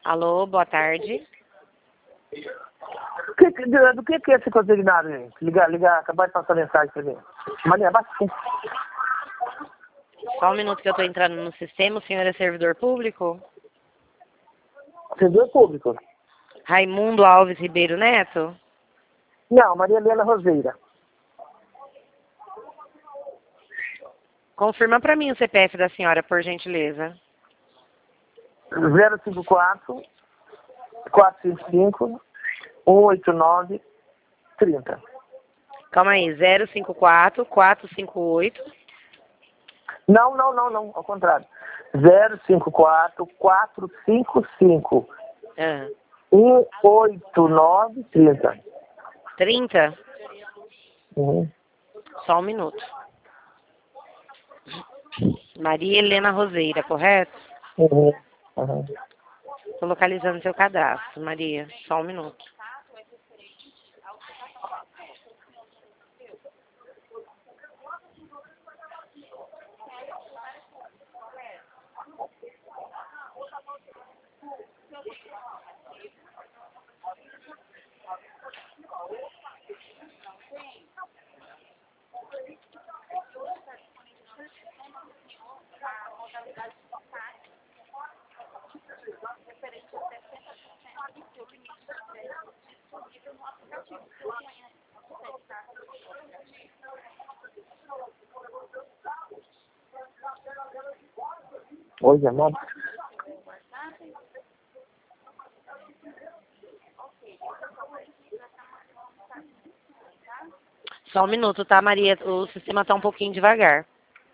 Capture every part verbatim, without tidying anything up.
Alô, boa tarde. Que, que- do, do que que é esse consignado, gente? Ligar, ligar, acabar de passar mensagem pra mim. Maria, bate sim. Só um minuto que eu estou entrando no sistema. O senhor é servidor público? Servidor público. Raimundo Alves Ribeiro Neto? Não, Maria Helena Roseira. Confirma para mim o C P F da senhora, por gentileza. zero cinco quatro, quatro cinco cinco, um oito nove, trinta. Calma aí, zero cinco quatro, quatro cinco oito. Não, não, não, não, ao contrário. zero cinco quatro, quatro cinco cinco, Ah, um oito nove, trinta. trinta? Uhum. Só um minuto. Maria Helena Roseira, correto? Uhum. Uhum. Estou localizando seu cadastro, Maria. Só um minuto. Oi, amor. Só um minuto, tá, Maria? O sistema está um pouquinho devagar.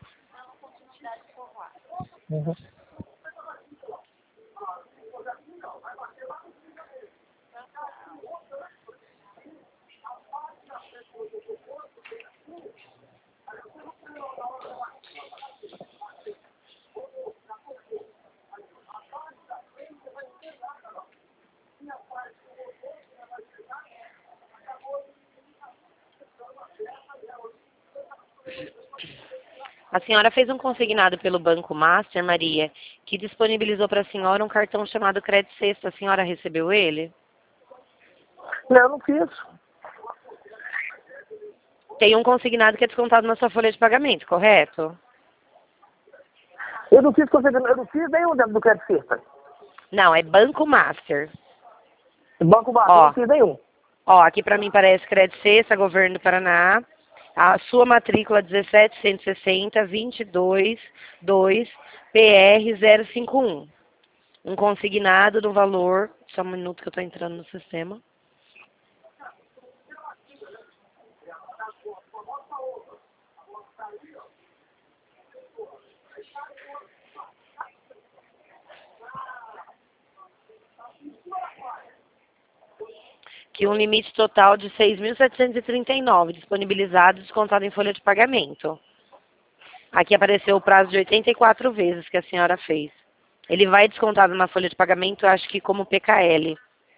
Uhum. A senhora fez um consignado pelo Banco Master, Maria, que disponibilizou para a senhora um cartão chamado Crédito Sexta. A senhora recebeu ele? Não, eu não fiz. Tem um consignado que é descontado na sua folha de pagamento, correto? Eu não fiz consignado, eu não fiz nenhum dentro do crédito Sexta. Não, é Banco Master. Banco Basta, eu Ó, não fiz nenhum. ó, aqui para mim parece Crédito Sexta, Governo do Paraná. A sua matrícula dezessete cento e sessenta, vinte e dois, dois, P R zero cinco um. Um consignado no valor... Só um minuto que eu estou entrando no sistema. Que um limite total de seis mil setecentos e trinta e nove disponibilizado e descontado em folha de pagamento. Aqui apareceu o prazo de oitenta e quatro vezes que a senhora fez. Ele vai descontado na folha de pagamento, acho que como P K L.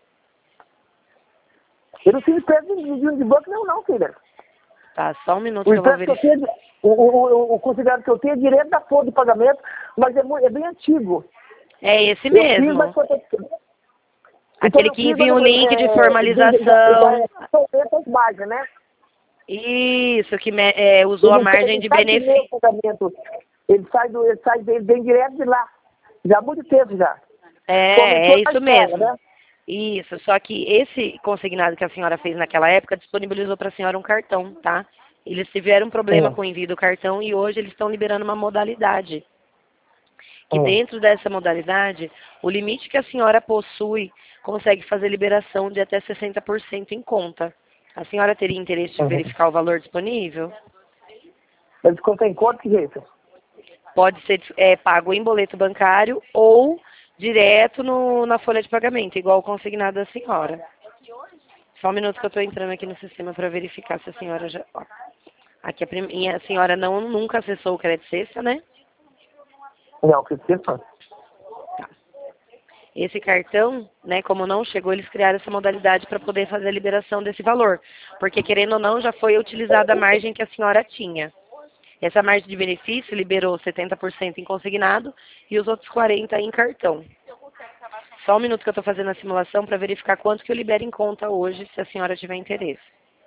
Eu não fiz empréstimo de, de, de banco não, não, filha. Tá, só um minuto O que eu vou empréstimo que eu verificar. tenho, o, o, o, o considerado que eu tenho é direto da folha de pagamento, mas é, muito, é bem antigo. É esse Eu fiz, mas mesmo. foi... Aquele eu que fiz, envia um mas, link de é, formalização. essas margens, né? Isso, que me- é, usou Ele, a não sai- margem ele de sai do meu benefício. pagamento. Ele sai do, ele sai dele, vem direto de lá. Já há muito tempo já. É, Começou é a isso história, mesmo. né? Isso, só que esse consignado que a senhora fez naquela época disponibilizou para a senhora um cartão, tá? Eles tiveram um problema Hum, com o envio do cartão e hoje eles estão liberando uma modalidade. Que hum. dentro dessa modalidade, o limite que a senhora possui consegue fazer liberação de até sessenta por cento em conta. A senhora teria interesse de Uhum. verificar o valor disponível? Ele desconta em conta, que jeito? Pode ser é, pago em boleto bancário ou direto no, na folha de pagamento, igual o consignado da senhora. Só um minuto que eu estou entrando aqui no sistema para verificar se a senhora já... Ó, aqui a, prim... e a senhora não, nunca acessou o Crédito Sexta, né? Não, que jeito? Tá. Esse cartão, né, como não chegou, eles criaram essa modalidade para poder fazer a liberação desse valor. Porque, querendo ou não, já foi utilizada a margem que a senhora tinha. Essa margem de benefício liberou setenta por cento em consignado e os outros quarenta por cento em cartão. Só um minuto que eu estou fazendo a simulação para verificar quanto que eu libero em conta hoje, se a senhora tiver interesse.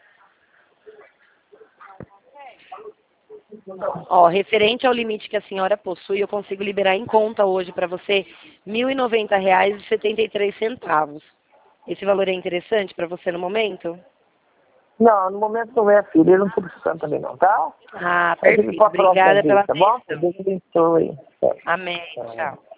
Ó, referente ao limite que a senhora possui, eu consigo liberar em conta hoje para você mil e noventa reais e setenta e três centavos. Esse valor é interessante para você no momento? Não, no momento não é, filho. Eu não estou precisando também não, tá? Ah, Aí a gente perfeito. pode falar outra Obrigada vez, pela tá bom? atenção. Deus abençoe. Amém. Tchau.